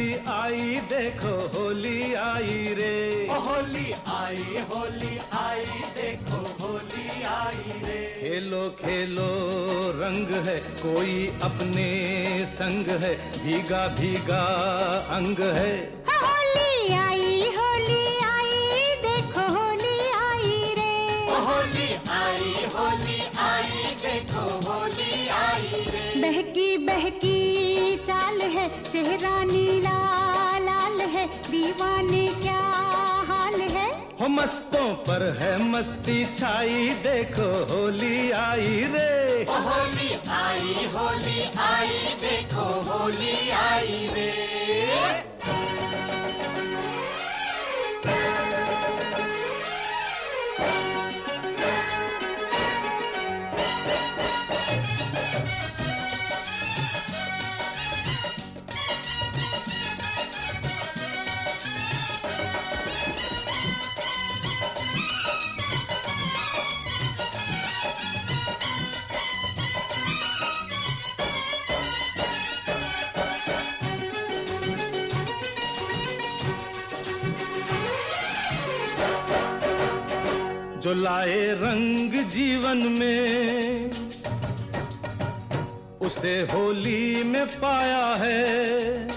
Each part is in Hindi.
आई देखो होली आई रे। होली आई देखो होली आई रे। खेलो खेलो रंग है कोई अपने संग है, भीगा भीगा अंग है। होली आई देखो होली आई रे। होली आई देखो होली आई रे। बहकी बहकी चाल है, चेहरा नीला लाल है, दीवाने क्या हाल है। हो मस्तों पर है मस्ती छाई, देखो होली आई रे। होली आई देखो होली आई रे। जो लाए रंग जीवन में, उसे होली में पाया है।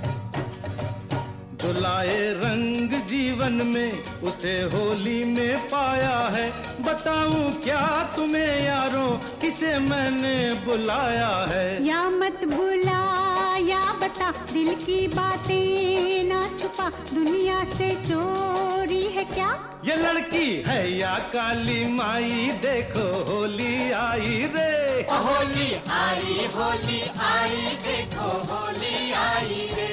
जो लाए रंग जीवन में, उसे होली में पाया है। बताऊं क्या तुम्हें यारों, किसे मैंने बुलाया है। या मत बुला या बता, दिल की बातें ना छुपा, दुनिया से चोरी है क्या। ये लड़की है या काली माई, देखो होली आई रे। होली आई देखो होली आई रे।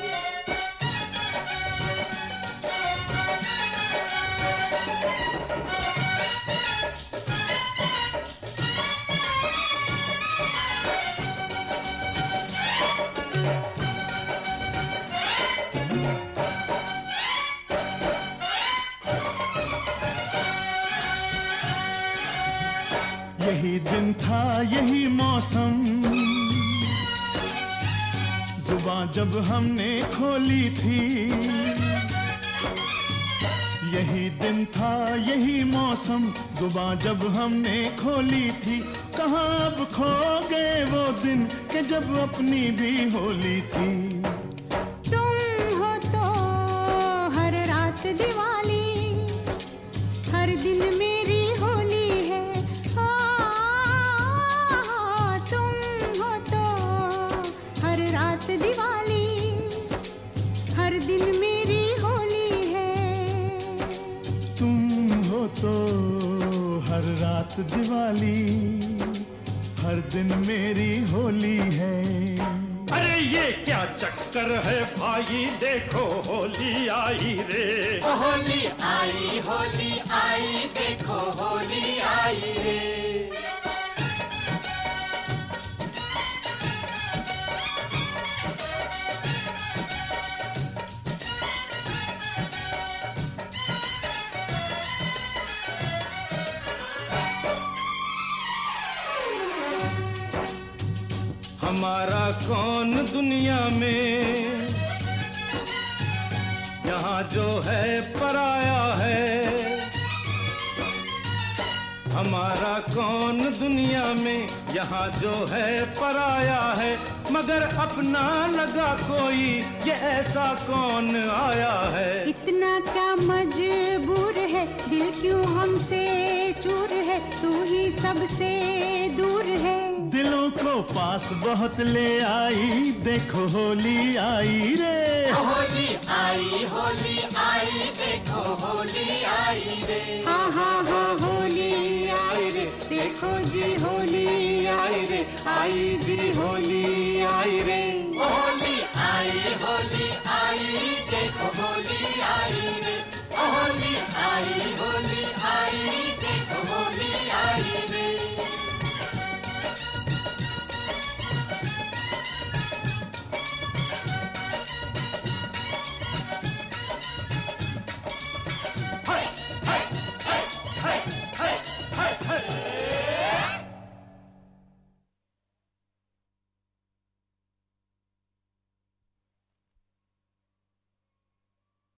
यही दिन था यही मौसम, जुबान जब हमने खोली थी। यही दिन था यही मौसम, जुबान जब हमने खोली थी। कहाँ अब खो गए वो दिन कि जब अपनी भी होली थी। तुम हो तो हर रात दिवाली, हर दिन मेरी होली है। दिवाली हर दिन मेरी होली है। तुम हो तो हर रात दिवाली, हर दिन मेरी होली है। अरे ये क्या चक्कर है भाई, देखो होली आई रे। होली आई देखो होली आई रे। हमारा कौन दुनिया में, यहाँ जो है पराया है। हमारा कौन दुनिया में, यहाँ जो है पराया है। मगर अपना लगा कोई, ये ऐसा कौन आया है। इतना क्या मजबूर है, दिल क्यों हमसे चूर है, तू ही सबसे दूर है। दिलों को पास बहुत ले आई, देखो होली आई रे। होली आई देखो होली आई रे। हाँ हाँ हाँ होली आई रे, देखो जी होली आई रे, आई जी होली आई रे। होली आई